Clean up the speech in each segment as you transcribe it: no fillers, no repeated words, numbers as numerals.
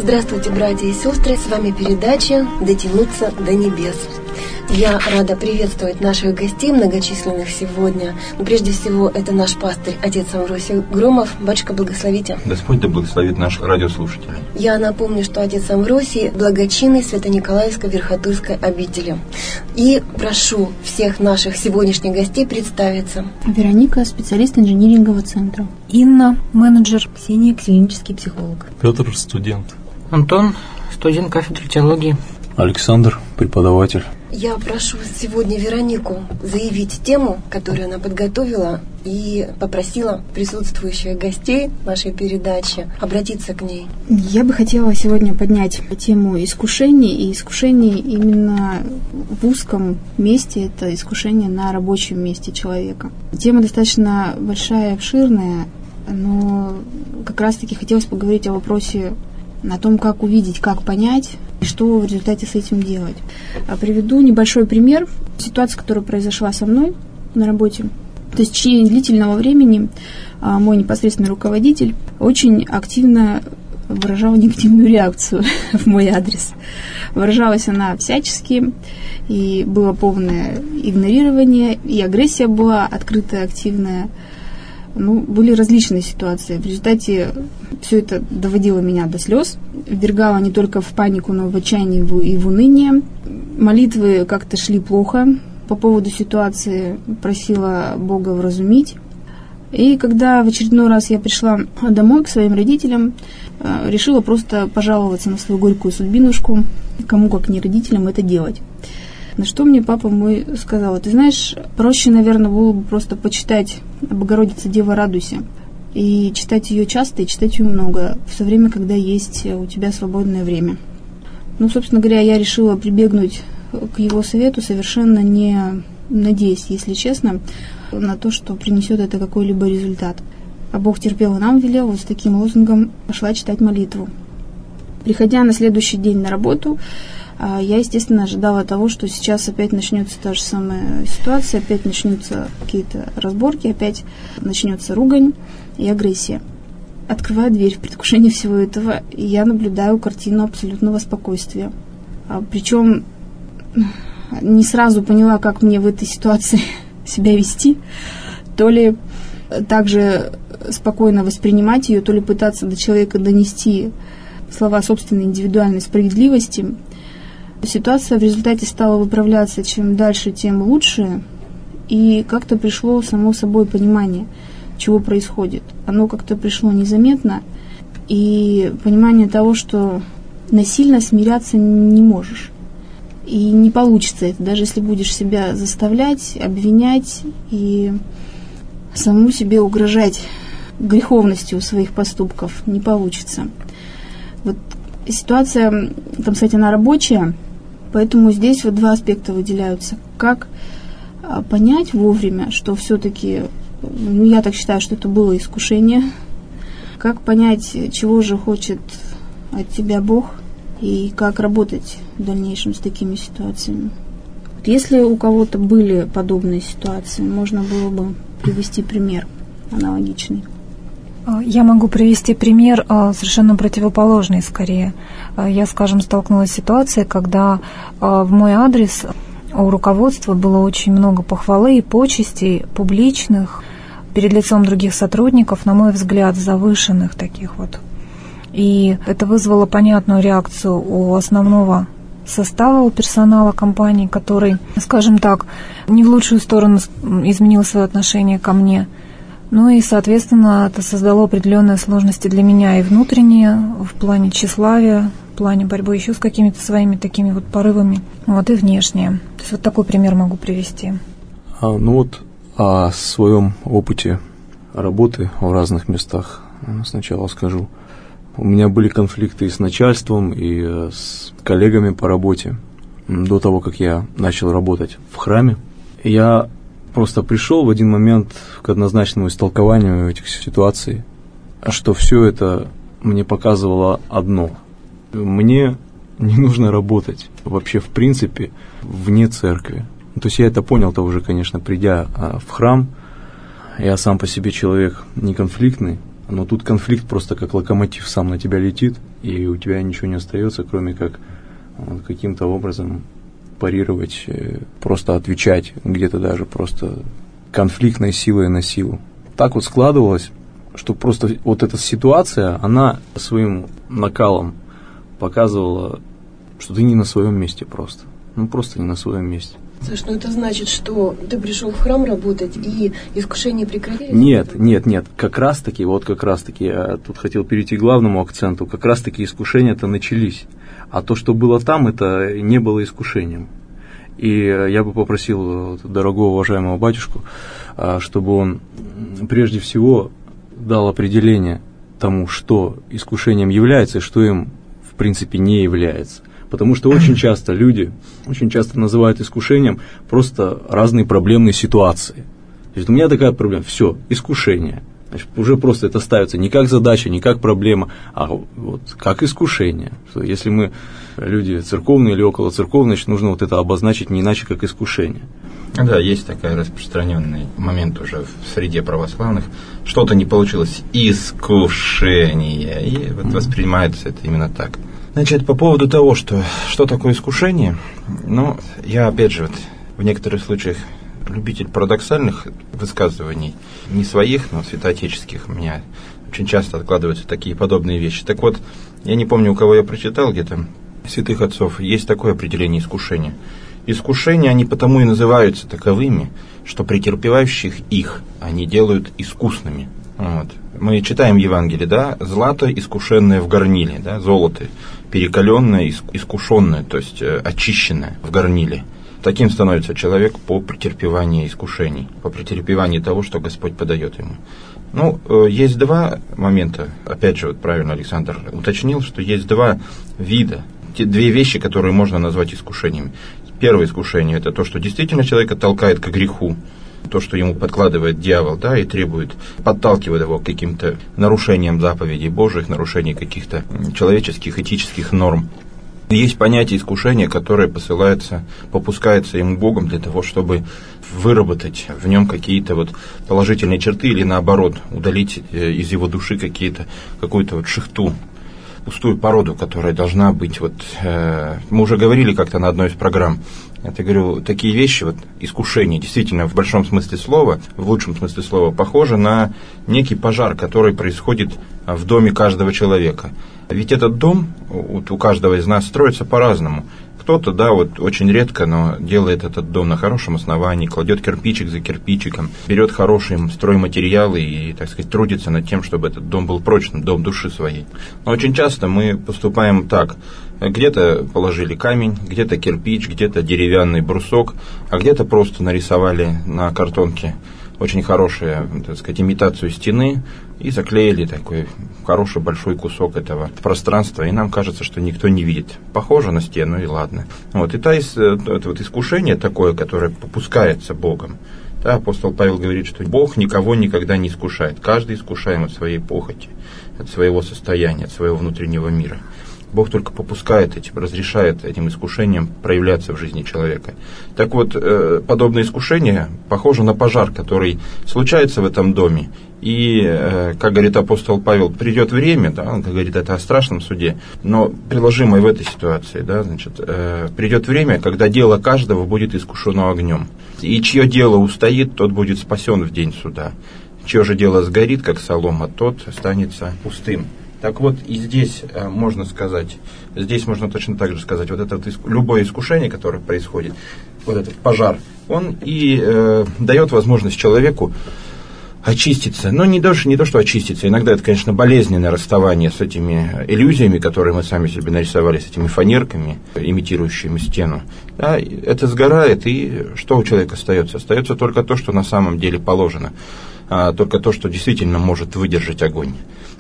Здравствуйте, братья и сестры, с вами передача «Дотянуться до небес». Я рада приветствовать наших гостей, многочисленных сегодня. Но прежде всего, это наш пастырь, отец Амвросий Громов. Батюшка, благословите. Господь да благословит наших радиослушателей. Я напомню, что отец Амвросий – благочинный Свято-Николаевской Верхотурской обители. И прошу всех наших сегодняшних гостей представиться. Вероника – специалист инжинирингового центра. Инна – менеджер. Ксения – клинический психолог. Петр – студент. Антон – студент кафедры теологии. Александр – преподаватель. Я прошу сегодня Веронику заявить тему, которую она подготовила, и попросила присутствующих гостей нашей передачи обратиться к ней. Я бы хотела сегодня поднять тему искушений, и искушений именно в узком месте, это искушение на рабочем месте человека. Тема достаточно большая и обширная, но как раз-таки хотелось поговорить о вопросе, о том, как увидеть, как понять, и что в результате с этим делать. Приведу небольшой пример ситуации, которая произошла со мной на работе. То есть в течение длительного времени мой непосредственный руководитель очень активно выражал негативную реакцию в мой адрес. Выражалась она всячески, и было полное игнорирование, и агрессия была открытая, активная. Были различные ситуации. В результате все это доводило меня до слез, ввергало не только в панику, но и в отчаяние и в уныние. Молитвы как-то шли плохо по поводу ситуации, просила Бога вразумить. И когда в очередной раз я пришла домой к своим родителям, решила просто пожаловаться на свою горькую судьбинушку, кому как не родителям это делать. На что мне папа мой сказал: ты знаешь, проще, наверное, было бы просто почитать «Богородица, Дева, радуйся», и читать ее часто, и читать ее много, в то время, когда есть у тебя свободное время. Собственно говоря, я решила прибегнуть к его совету, совершенно не надеясь, если честно, на то, что принесет это какой-либо результат. А Бог терпел и нам велел, вот с таким лозунгом пошла читать молитву. Приходя на следующий день на работу, я, естественно, ожидала того, что сейчас опять начнется та же самая ситуация, опять начнутся какие-то разборки, опять начнется ругань и агрессия. Открываю дверь в предвкушении всего этого, и я наблюдаю картину абсолютного спокойствия. Причем не сразу поняла, как мне в этой ситуации себя вести, то ли также спокойно воспринимать ее, то ли пытаться до человека донести слова собственной индивидуальной справедливости. Ситуация в результате стала выправляться, чем дальше, тем лучше, и как-то пришло само собой понимание, чего происходит. Оно как-то пришло незаметно, и понимание того, что насильно смиряться не можешь. И не получится это, даже если будешь себя заставлять, обвинять и саму себе угрожать греховностью своих поступков, не получится. Вот ситуация, там, кстати, она рабочая, поэтому здесь вот два аспекта выделяются. Как понять вовремя, что все-таки, я так считаю, что это было искушение. Как понять, чего же хочет от тебя Бог, и как работать в дальнейшем с такими ситуациями. Если у кого-то были подобные ситуации, можно было бы привести пример аналогичный. Я могу привести пример совершенно противоположный скорее. Я, столкнулась с ситуацией, когда в мой адрес у руководства было очень много похвалы и почестей публичных перед лицом других сотрудников, на мой взгляд, завышенных таких вот. И это вызвало понятную реакцию у основного состава, у персонала компании, который, не в лучшую сторону изменил свое отношение ко мне. И, соответственно, это создало определенные сложности для меня и внутренние, в плане тщеславия, в плане борьбы еще с какими-то своими такими вот порывами, и внешние. То есть вот такой пример могу привести. О своем опыте работы в разных местах сначала скажу. У меня были конфликты и с начальством, и с коллегами по работе до того, как я начал работать в храме. Я просто пришел в один момент к однозначному истолкованию этих ситуаций, что все это мне показывало одно. Мне не нужно работать вообще в принципе вне церкви. То есть я это понял-то уже, конечно, придя в храм. Я сам по себе человек не конфликтный, Но тут конфликт просто как локомотив сам на тебя летит, и у тебя ничего не остается, кроме как каким-то образом парировать, просто отвечать, где-то даже просто конфликтной силой на силу. Так вот складывалось, что просто вот эта ситуация, она своим накалом показывала, что ты не на своем месте просто. Просто не на своем месте. Саш, это значит, что ты пришел в храм работать, и искушения прекратились? Нет. Как раз таки, я тут хотел перейти к главному акценту, как раз таки искушения-то начались. А то, что было там, это не было искушением. И я бы попросил дорогого уважаемого батюшку, чтобы он прежде всего дал определение тому, что искушением является и что им в принципе не является. Потому что очень часто люди называют искушением просто разные проблемные ситуации. То есть у меня такая проблема, все, искушение. Значит, уже просто это ставится не как задача, не как проблема, а вот как искушение. Что если мы люди церковные или околоцерковные, значит, нужно вот это обозначить не иначе, как искушение. Да, есть такой распространенный момент уже в среде православных. Что-то не получилось, искушение. И вот воспринимается это именно так. Значит, по поводу того, что такое искушение, я опять же в некоторых случаях любитель парадоксальных высказываний, не своих, но святоотеческих. У меня очень часто откладываются такие подобные вещи. Так вот, я не помню, у кого я прочитал где-то, святых отцов, есть такое определение искушения. Искушения, они потому и называются таковыми, что претерпевающих их они делают искусными. Вот. Мы читаем Евангелие, да, злато искушенное в горниле, да, золото перекаленное, искушенное, то есть очищенное в горниле. Таким становится человек по претерпеванию искушений, по претерпеванию того, что Господь подает ему. Есть два момента, опять же, правильно Александр уточнил, что есть два вида, две вещи, которые можно назвать искушениями. Первое искушение – это то, что действительно человека толкает к греху, то, что ему подкладывает дьявол, да, и подталкивает его к каким-то нарушениям заповедей Божьих, нарушениям каких-то человеческих, этических норм. Есть понятие искушения, которое попускается ему Богом для того, чтобы выработать в нем какие-то положительные черты или наоборот удалить из его души какую-то шихту, пустую породу, которая должна быть. Мы уже говорили как-то на одной из программ. Я говорю, такие вещи, искушение, действительно, в большом смысле слова, в лучшем смысле слова, похоже на некий пожар, который происходит в доме каждого человека. Ведь этот дом у каждого из нас строится по-разному. Кто-то, очень редко, но делает этот дом на хорошем основании, кладет кирпичик за кирпичиком, берет хорошие стройматериалы и, трудится над тем, чтобы этот дом был прочным, дом души своей. Но очень часто мы поступаем так. Где-то положили камень, где-то кирпич, где-то деревянный брусок, а где-то просто нарисовали на картонке очень хорошую, имитацию стены и заклеили такой хороший большой кусок этого пространства, и нам кажется, что никто не видит. Похоже на стену, и ладно. И это искушение такое, которое попускается Богом. Да, апостол Павел говорит, что Бог никого никогда не искушает. Каждый искушаем от своей похоти, от своего состояния, от своего внутреннего мира. Бог только попускает разрешает этим искушениям проявляться в жизни человека. Так вот, подобное искушение похоже на пожар, который случается в этом доме. И, как говорит апостол Павел, придет время, да, он говорит это о страшном суде, но приложимое в этой ситуации, да, придет время, когда дело каждого будет искушено огнем. И чье дело устоит, тот будет спасен в день суда. Чье же дело сгорит, как солома, тот останется пустым. Так вот, и здесь можно точно так же сказать, любое искушение, которое происходит, этот пожар, он и дает возможность человеку очиститься. Но не то, что очиститься. Иногда это, конечно, болезненное расставание с этими иллюзиями, которые мы сами себе нарисовали, с этими фанерками, имитирующими стену. Да, это сгорает, и что у человека остается? Остается только то, что на самом деле положено. Только то, что действительно может выдержать огонь.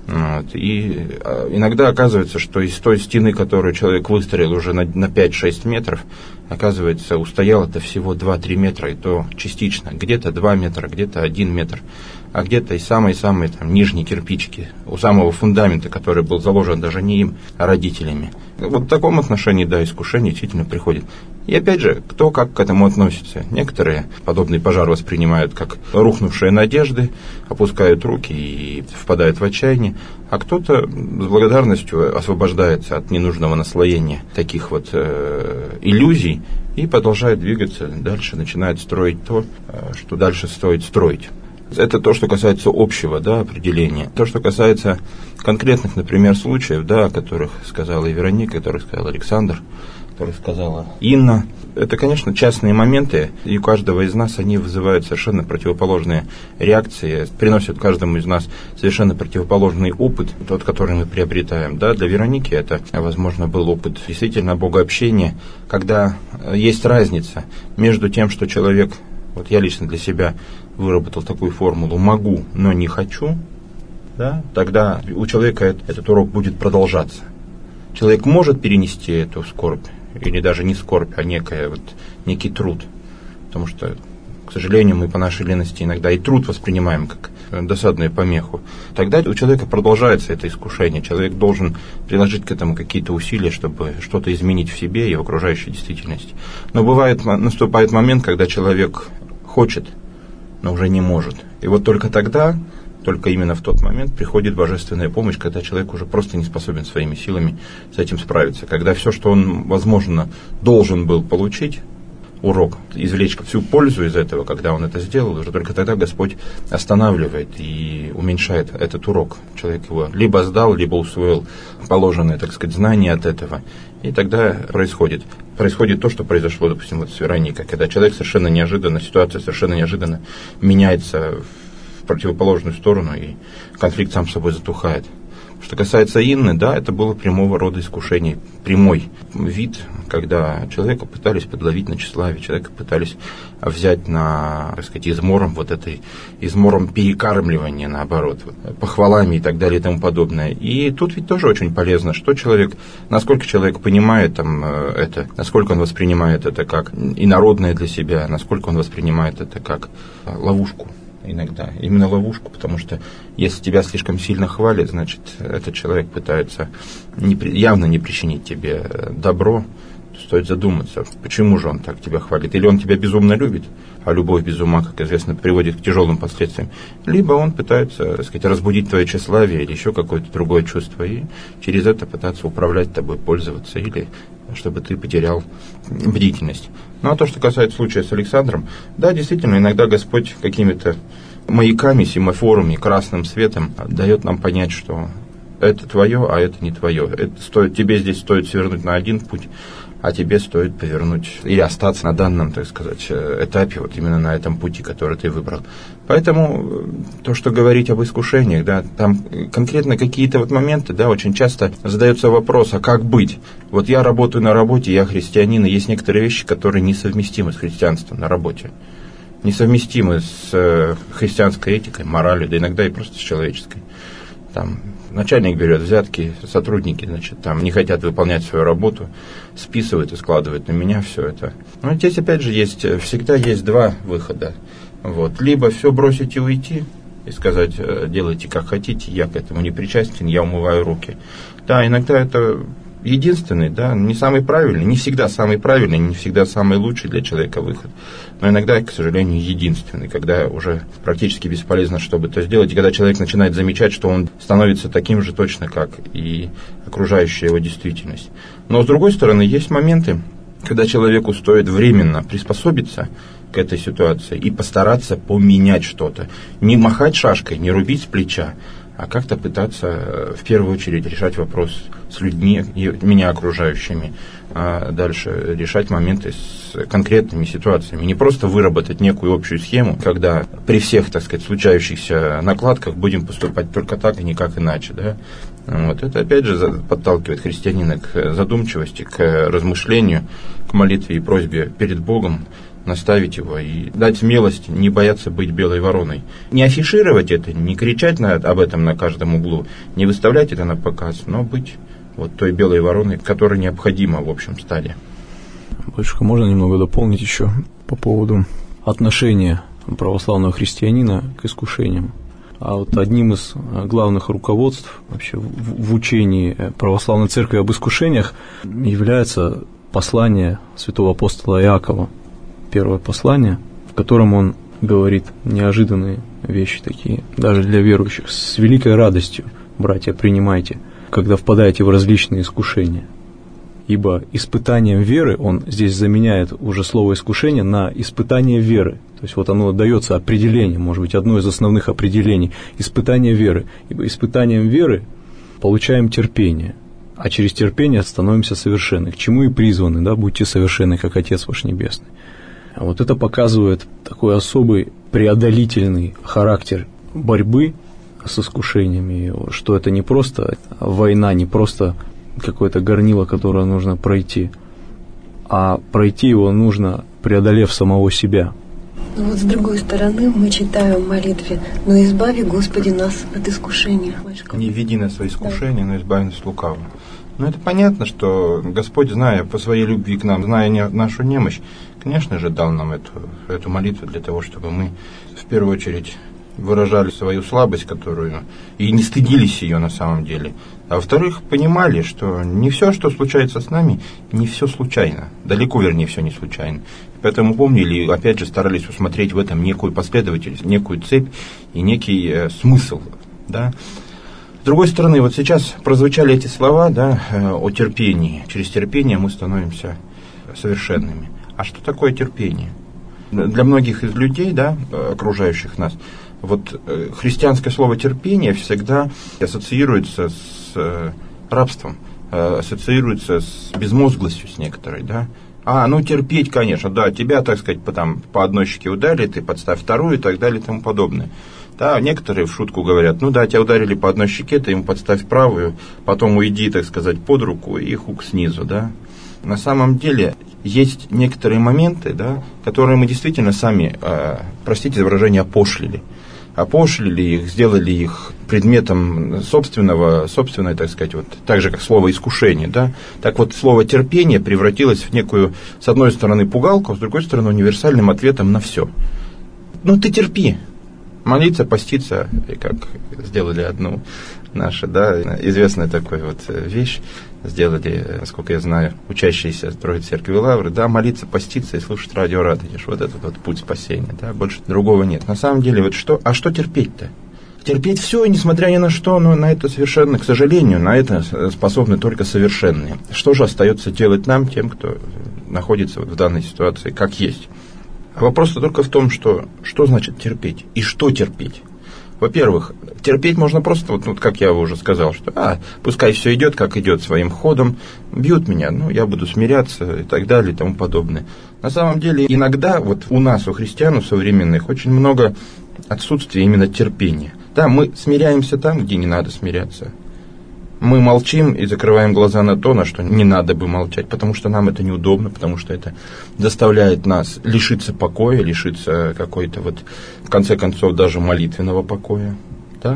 И иногда оказывается, что из той стены, которую человек выстроил уже на 5-6 метров, оказывается, устоял это всего 2-3 метра, и то частично. Где-то 2 метра, где-то 1 метр, а где-то и самые-самые нижние кирпичики у самого фундамента, который был заложен даже не им, а родителями. В таком отношении, да, искушение действительно приходит. И опять же, кто как к этому относится. Некоторые подобный пожар воспринимают как рухнувшие надежды, опускают руки и впадают в отчаяние, а кто-то с благодарностью освобождается от ненужного наслоения таких вот иллюзий и продолжает двигаться дальше, начинает строить то, что дальше стоит строить. Это то, что касается общего, да, определения. То, что касается конкретных, например, случаев, да, о которых сказала и Вероника, о которых сказал Александр, о которых сказала Инна, это, конечно, частные моменты, и у каждого из нас они вызывают совершенно противоположные реакции, приносят каждому из нас совершенно противоположный опыт, тот, который мы приобретаем. Да, для Вероники это, возможно, был опыт действительно богообщения, когда есть разница между тем, что человек, вот я лично для себя выработал такую формулу «могу, но не хочу», да, тогда у человека этот урок будет продолжаться. Человек может перенести эту скорбь, или даже не скорбь, а некий труд. Потому что, к сожалению, мы по нашей лености иногда и труд воспринимаем как досадную помеху. Тогда у человека продолжается это искушение. Человек должен приложить к этому какие-то усилия, чтобы что-то изменить в себе и в окружающей действительности. Но наступает момент, когда человек хочет, но уже не может. И вот только тогда, только именно в тот момент приходит божественная помощь, когда человек уже просто не способен своими силами с этим справиться. Когда все, что он, возможно, должен был получить, урок, извлечь всю пользу из этого, когда он это сделал, уже только тогда Господь останавливает и уменьшает этот урок. Человек его либо сдал, либо усвоил положенные, так сказать, знания от этого. И тогда происходит то, что произошло, допустим, вот с Вероникой, когда человек совершенно неожиданно, ситуация совершенно неожиданно меняется в противоположную сторону, и конфликт сам собой затухает. Что касается Инны, да, это было прямого рода искушение, прямой вид, когда человека пытались подловить на тщеславие, человека пытались взять измором перекармливания, наоборот, похвалами и так далее и тому подобное. И тут ведь тоже очень полезно, насколько человек понимает это, насколько он воспринимает это как инородное для себя, насколько он воспринимает это как ловушку. Иногда. Именно ловушку, потому что если тебя слишком сильно хвалят, значит, этот человек пытается явно не причинить тебе добро. Стоит задуматься, почему же он так тебя хвалит. Или он тебя безумно любит, а любовь без ума, как известно, приводит к тяжелым последствиям. Либо он пытается, так сказать, разбудить твое тщеславие или еще какое-то другое чувство, и через это пытаться управлять тобой, пользоваться, или чтобы ты потерял бдительность. Ну, а то, что касается случая с Александром, да, действительно, иногда Господь какими-то маяками, семафорами, красным светом дает нам понять, что это твое, а это не твое. Тебе здесь стоит свернуть на один путь, а тебе стоит повернуть или остаться на данном, так сказать, этапе, вот именно на этом пути, который ты выбрал. Поэтому то, что говорить об искушениях, да, там конкретно какие-то вот моменты, да, очень часто задается вопрос, а как быть? Вот я работаю на работе, я христианин, и есть некоторые вещи, которые несовместимы с христианством на работе, несовместимы с христианской этикой, моралью, да иногда и просто с человеческой. Там начальник берет взятки, сотрудники, значит, там не хотят выполнять свою работу, списывают и складывают на меня все это. Но здесь опять же всегда есть два выхода. Вот. Либо все бросить и уйти, и сказать, делайте как хотите, я к этому не причастен, я умываю руки. Да, иногда это единственный, да, не самый правильный, не всегда самый правильный, не всегда самый лучший для человека выход, но иногда, к сожалению, единственный, когда уже практически бесполезно что-бы то сделать, и когда человек начинает замечать, что он становится таким же точно, как и окружающая его действительность. Но, с другой стороны, есть моменты, когда человеку стоит временно приспособиться к этой ситуации и постараться поменять что-то. Не махать шашкой, не рубить с плеча, а как-то пытаться в первую очередь решать вопрос с людьми, меня окружающими, а дальше решать моменты с конкретными ситуациями. Не просто выработать некую общую схему, когда при всех, так сказать, случающихся накладках будем поступать только так и никак иначе. Да? Вот. Это опять же подталкивает христианина к задумчивости, к размышлению, к молитве и просьбе перед Богом, наставить его и дать смелость не бояться быть белой вороной. Не афишировать это, не кричать об этом на каждом углу, не выставлять это на показ, но быть вот той белой вороной, которая необходима в общем стаде. Батюшка, можно немного дополнить еще по поводу отношения православного христианина к искушениям? А вот одним из главных руководств вообще в учении православной церкви об искушениях является послание святого апостола Иакова, первое послание, в котором он говорит неожиданные вещи такие, даже для верующих. С великой радостью, братья, принимайте, когда впадаете в различные искушения. Ибо испытанием веры, он здесь заменяет уже слово искушение на испытание веры. То есть вот оно дается определение, может быть, одно из основных определений. Испытание веры. Ибо испытанием веры получаем терпение, а через терпение становимся совершенны. К чему и призваны, да, будьте совершенны, как Отец ваш Небесный. А вот это показывает такой особый преодолительный характер борьбы с искушениями, что это не просто война, не просто какое-то горнило, которое нужно пройти, а пройти его нужно, преодолев самого себя. Но вот с другой стороны мы читаем в молитве: «Но избави, Господи, нас от искушения». Не введи нас во искушение, но избави нас от лукавого. Ну, это понятно, что Господь, зная по своей любви к нам, зная нашу немощь, конечно же, дал нам эту молитву для того, чтобы мы в первую очередь выражали свою слабость, которую и не стыдились ее на самом деле. А во-вторых, понимали, что не все, что случается с нами, не все случайно. Далеко, вернее, все не случайно. Поэтому помнили, опять же, старались усмотреть в этом некую последовательность, некую цепь и некий смысл. Да? С другой стороны, вот сейчас прозвучали эти слова, да, о терпении. Через терпение мы становимся совершенными. А что такое терпение? Для многих из людей, да, окружающих нас, вот христианское слово терпение всегда ассоциируется с рабством, ассоциируется с безмозглостью с некоторой, да. Ну терпеть, конечно, да, тебя, так сказать, по одной щеке ударили, ты подставь вторую и так далее и тому подобное. Да, некоторые в шутку говорят: ну да, тебя ударили по одной щеке, ты ему подставь правую, потом уйди, так сказать, под руку и хук снизу, да. На самом деле есть некоторые моменты, да, которые мы действительно сами, простите за выражение, опошлили их, сделали их предметом собственной, так сказать, вот, так же, как слово искушение, да. Так вот, слово терпение превратилось в некую, с одной стороны, пугалку, а с другой стороны, универсальным ответом на все. Ну, ты терпи. Молиться, поститься, и как сделали одну нашу, да, известная такая вот вещь, сделали, насколько я знаю, учащиеся Троицы Церкви Лавры, да, молиться, поститься и слушать радио Радонеж. Вот этот вот путь спасения, да, больше другого нет. На самом деле, вот что терпеть-то? Терпеть все, несмотря ни на что, но на это совершенно, к сожалению, на это способны только совершенные. Что же остается делать нам, тем, кто находится вот в данной ситуации, как есть? А вопрос только в том, что значит терпеть и что терпеть. Во-первых, терпеть можно просто, вот как я уже сказал, что пускай все идет, как идет, своим ходом, бьют меня, я буду смиряться и так далее и тому подобное. На самом деле, иногда вот у нас, у христиан, у современных, очень много отсутствия именно терпения. Да, мы смиряемся там, где не надо смиряться. Мы молчим и закрываем глаза на то, на что не надо бы молчать, потому что нам это неудобно, потому что это заставляет нас лишиться покоя, лишиться какой-то вот, в конце концов, даже молитвенного покоя. Да?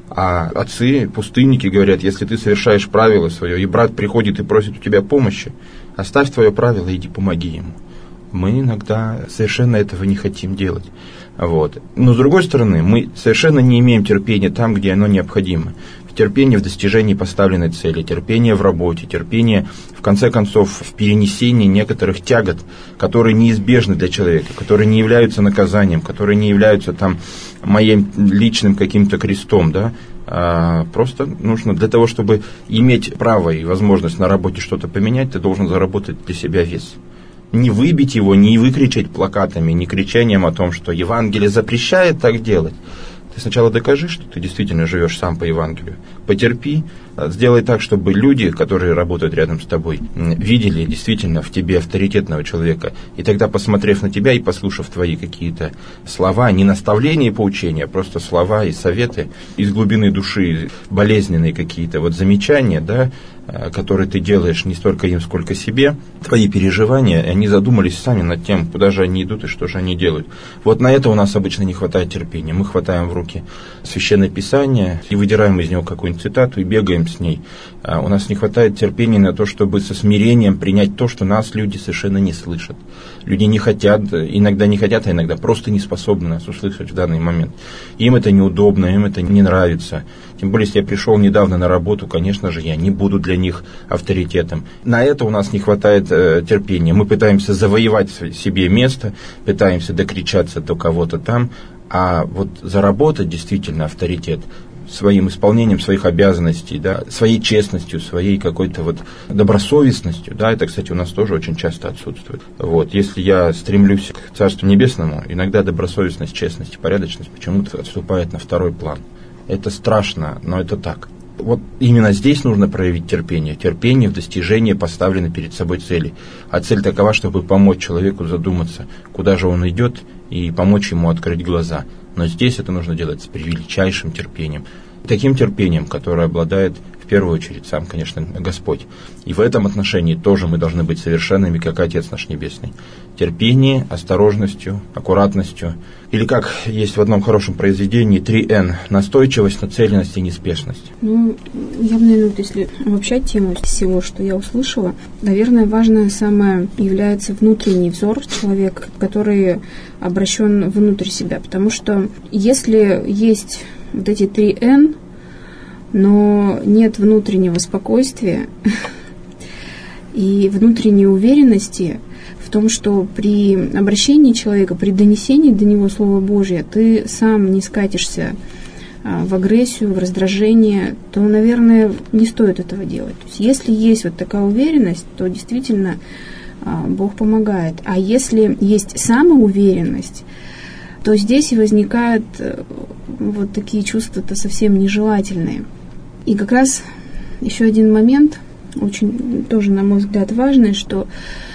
А отцы, пустынники говорят: если ты совершаешь правило свое, и брат приходит и просит у тебя помощи, оставь твое правило и иди помоги ему. Мы иногда совершенно этого не хотим делать. Вот. Но с другой стороны, мы совершенно не имеем терпения там, где оно необходимо. Терпение в достижении поставленной цели, терпение в работе, терпение, в конце концов, в перенесении некоторых тягот, которые неизбежны для человека, которые не являются наказанием, которые не являются там моим личным каким-то крестом, да. Просто нужно для того, чтобы иметь право и возможность на работе что-то поменять, ты должен заработать для себя вес. Не выбить его, не выкричать плакатами, не кричанием о том, что Евангелие запрещает так делать. Ты сначала докажи, что ты действительно живешь сам по Евангелию. Потерпи, сделай так, чтобы люди, которые работают рядом с тобой, видели действительно в тебе авторитетного человека. И тогда, посмотрев на тебя и послушав твои какие-то слова, не наставления и поучения, а просто слова и советы из глубины души, болезненные какие-то вот замечания, да, которые ты делаешь не столько им, сколько себе, твои переживания, они задумались сами над тем, куда же они идут и что же они делают. Вот на это у нас обычно не хватает терпения. Мы хватаем в руки Священное Писание и выдираем из него какую-нибудь цитату и бегаем рядом с ней. У нас не хватает терпения на то, чтобы со смирением принять то, что нас люди совершенно не слышат. Люди не хотят, иногда не хотят, а иногда просто не способны нас услышать в данный момент. Им это неудобно, им это не нравится. Тем более, если я пришел недавно на работу, конечно же, я не буду для них авторитетом. На это у нас не хватает терпения. Мы пытаемся завоевать себе место, пытаемся докричаться до кого-то там, а вот заработать действительно авторитет своим исполнением своих обязанностей, да, своей честностью, своей какой-то вот добросовестностью, да, это, кстати, у нас тоже очень часто отсутствует. Вот, если я стремлюсь к Царству Небесному, иногда добросовестность, честность и порядочность почему-то отступает на второй план. Это страшно, но это так. Вот именно здесь нужно проявить терпение. Терпение в достижении поставленной перед собой цели. А цель такова, чтобы помочь человеку задуматься, куда же он идет, и помочь ему открыть глаза. Но здесь это нужно делать с величайшим терпением. Таким терпением, которое обладает в первую очередь сам, конечно, Господь. И в этом отношении тоже мы должны быть совершенными, как Отец наш Небесный. Терпение, осторожностью, аккуратностью. Или как есть в одном хорошем произведении 3Н. Настойчивость, нацеленность и неспешность. Ну, я бы, наверное, если обобщать тему всего, что я услышала, наверное, важное самое является внутренний взор человека, который обращен внутрь себя. Потому что если есть вот эти 3Н, но нет внутреннего спокойствия и внутренней уверенности в том, что при обращении человека, при донесении до него Слова Божия, ты сам не скатишься в агрессию, в раздражение, то, наверное, не стоит этого делать. То есть, если есть вот такая уверенность, то действительно Бог помогает. А если есть самоуверенность, то здесь и возникают вот такие чувства-то совсем нежелательные. И как раз еще один момент, очень тоже, на мой взгляд, важный, что,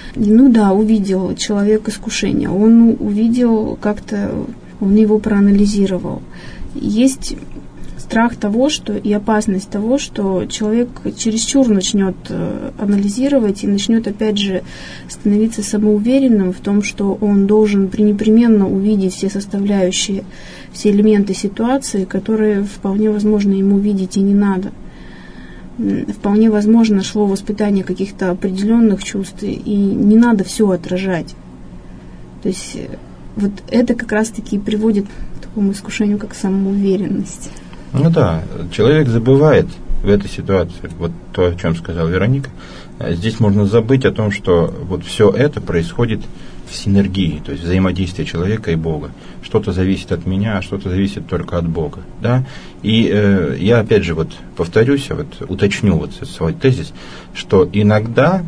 увидел человек искушение, он увидел как-то, он его проанализировал. Есть страх того, что и опасность того, что человек чересчур начнет анализировать и начнет, опять же, становиться самоуверенным в том, что он должен пренепременно увидеть все составляющие, все элементы ситуации, которые вполне возможно ему видеть и не надо. Вполне возможно шло воспитание каких-то определенных чувств, и не надо все отражать. То есть вот это как раз-таки приводит к такому искушению, как самоуверенность. Ну да, человек забывает в этой ситуации, вот то, о чем сказала Вероника. Здесь можно забыть о том, что вот все это происходит в синергии, то есть взаимодействие человека и Бога. Что-то зависит от меня, а что-то зависит только от Бога. Да? И я опять же вот повторюсь, уточню вот свой тезис, что иногда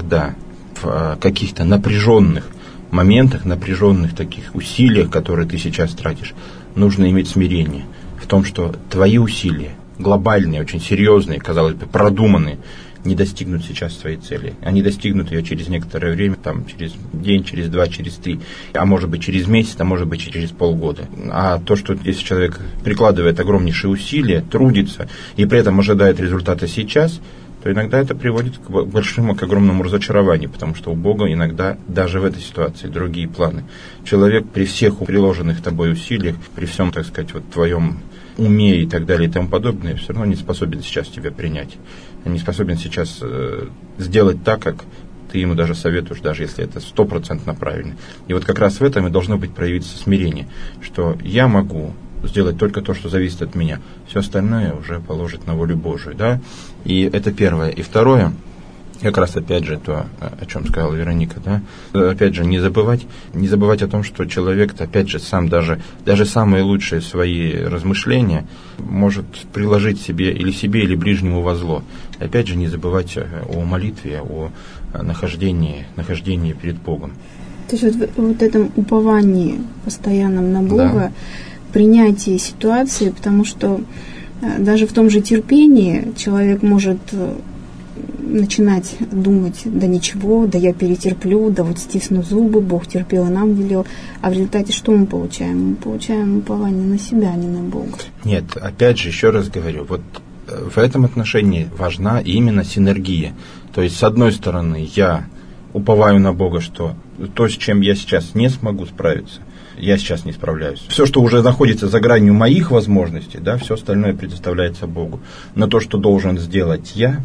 в каких-то напряженных моментах, напряженных таких усилиях, которые ты сейчас тратишь, нужно иметь смирение в том, что твои усилия, глобальные, очень серьезные, казалось бы, продуманные, не достигнут сейчас своей цели. Они достигнут ее через некоторое время, там, через день, через два, через три, а может быть через месяц, а может быть через полгода. А то, что если человек прикладывает огромнейшие усилия, трудится и при этом ожидает результата сейчас, то иногда это приводит к огромному разочарованию, потому что у Бога иногда даже в этой ситуации другие планы. Человек при всех приложенных тобой усилиях, при всем, так сказать, вот твоем уме и так далее и тому подобное, все равно не способен сейчас тебя принять. Не способен сейчас сделать так, как ты ему даже советуешь, даже если это 100% правильно. И вот как раз в этом и должно быть проявиться смирение, что я могу сделать только то, что зависит от меня. Все остальное уже положит на волю Божию. Да? И это первое. И второе, как раз опять же то, о чем сказала Вероника, да? Опять же, не забывать о том, что человек, опять же, сам даже самые лучшие свои размышления может приложить себе, или ближнему во зло. Опять же, не забывать о молитве, о нахождении перед Богом. То есть вот этом уповании постоянном на Бога, да, принятии ситуации, потому что даже в том же терпении человек может начинать думать, да ничего, да я перетерплю, да вот стисну зубы, Бог терпел и нам велел. А в результате что мы получаем? Мы получаем упование на себя, а не на Бога. Нет, опять же, еще раз говорю, вот в этом отношении важна именно синергия. То есть, с одной стороны, я уповаю на Бога, что то, с чем я сейчас не смогу справиться, я сейчас не справляюсь. Все, что уже находится за гранью моих возможностей, да, все остальное предоставляется Богу. Но то, что должен сделать я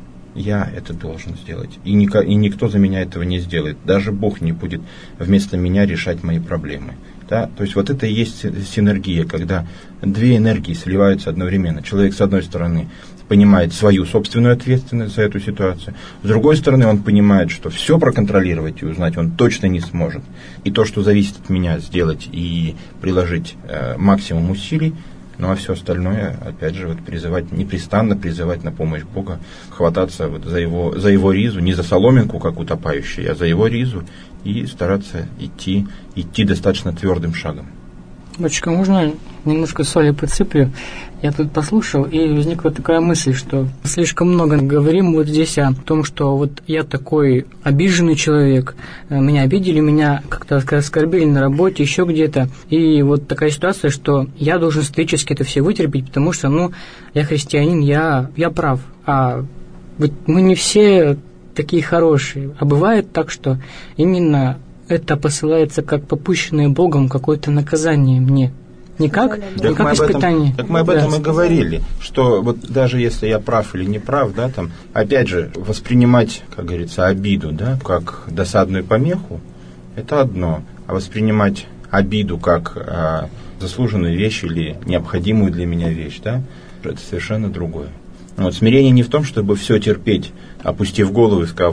это должен сделать. И никто за меня этого не сделает. Даже Бог не будет вместо меня решать мои проблемы. Да? То есть вот это и есть синергия, когда две энергии сливаются одновременно. Человек, с одной стороны, понимает свою собственную ответственность за эту ситуацию. С другой стороны, он понимает, что все проконтролировать и узнать он точно не сможет. И то, что зависит от меня, сделать и приложить максимум усилий. Ну а все остальное, опять же, непрестанно призывать на помощь Бога, хвататься вот за его ризу, не за соломинку, как утопающий, а за его ризу, и стараться идти достаточно твердым шагом. Батюшка, можно немножко соли подсыплю? Я тут послушал, и возникла такая мысль, что слишком много говорим вот здесь о том, что вот я такой обиженный человек, меня обидели, меня как-то оскорбили на работе, еще где-то, и вот такая ситуация, что я должен стоически это все вытерпеть, потому что, я христианин, я прав, а вот мы не все такие хорошие, а бывает так, что именно это посылается как попущенное Богом какое-то наказание мне. Не как испытание. Так мы об этом и говорили, что вот даже если я прав или не прав, да, там, опять же, воспринимать, как говорится, обиду, да, как досадную помеху, это одно, а воспринимать обиду как заслуженную вещь или необходимую для меня вещь, да, это совершенно другое. Вот смирение не в том, чтобы все терпеть, опустив голову и сказав,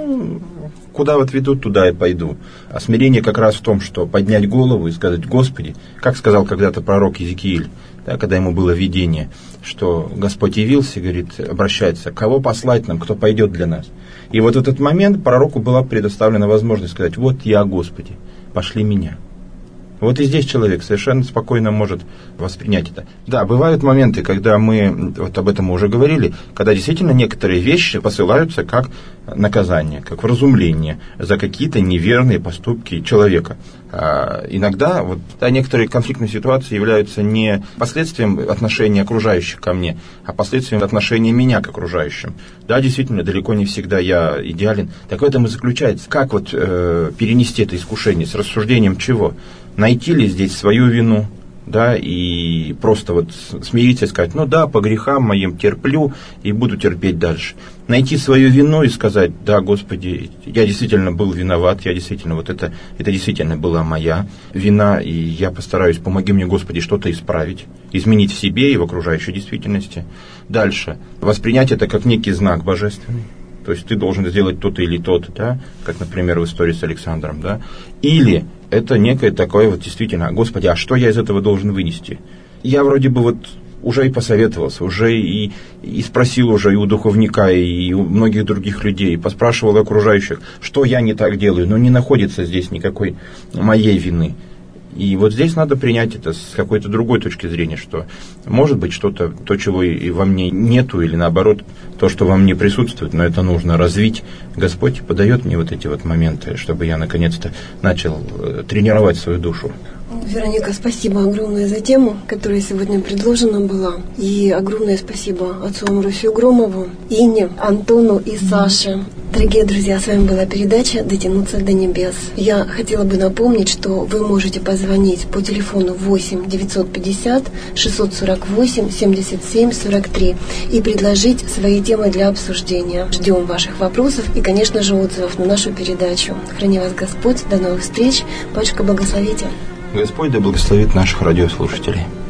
куда вот ведут, туда и пойду. А смирение как раз в том, что поднять голову и сказать: Господи, как сказал когда-то пророк Иезекииль, да, когда ему было видение, что Господь явился, говорит, обращается: кого послать нам, кто пойдет для нас. И вот в этот момент пророку была предоставлена возможность сказать: вот я, Господи, пошли меня. Вот и здесь человек совершенно спокойно может воспринять это. Да, бывают моменты, когда мы, вот об этом мы уже говорили, когда действительно некоторые вещи посылаются как наказание, как вразумление за какие-то неверные поступки человека. Иногда некоторые конфликтные ситуации являются не последствием отношения окружающих ко мне, а последствием отношения меня к окружающим. Да, действительно, далеко не всегда я идеален. Так в этом и заключается. Как перенести это искушение? С рассуждением чего? Найти ли здесь свою вину, да, и просто смириться и сказать: по грехам моим терплю и буду терпеть дальше. Найти свою вину и сказать: да, Господи, я действительно был виноват, я действительно, это действительно была моя вина, и я постараюсь, помоги мне, Господи, что-то исправить, изменить в себе и в окружающей действительности. Дальше. Воспринять это как некий знак божественный. То есть ты должен сделать то-то или то-то, да, как, например, в истории с Александром, да. Или это некое такое действительно: Господи, а что я из этого должен вынести? Я вроде бы уже и посоветовался, уже и спросил уже и у духовника, и у многих других людей, и поспрашивал окружающих, что я не так делаю, но не находится здесь никакой моей вины. И здесь надо принять это с какой-то другой точки зрения, что может быть что-то, то, чего и во мне нету, или наоборот, то, что во мне присутствует, но это нужно развить. Господь подает мне эти моменты, чтобы я наконец-то начал тренировать свою душу. Вероника, спасибо огромное за тему, которая сегодня предложена была. И огромное спасибо отцу Амвросию Громову, Инне, Антону и Саше. Дорогие друзья, с вами была передача «Дотянуться до небес». Я хотела бы напомнить, что вы можете позвонить по телефону 8 950 648 77 43 и предложить свои темы для обсуждения. Ждем ваших вопросов и, конечно же, отзывов на нашу передачу. Храни вас Господь. До новых встреч. Батюшка, благословите. Господь да благословит наших радиослушателей.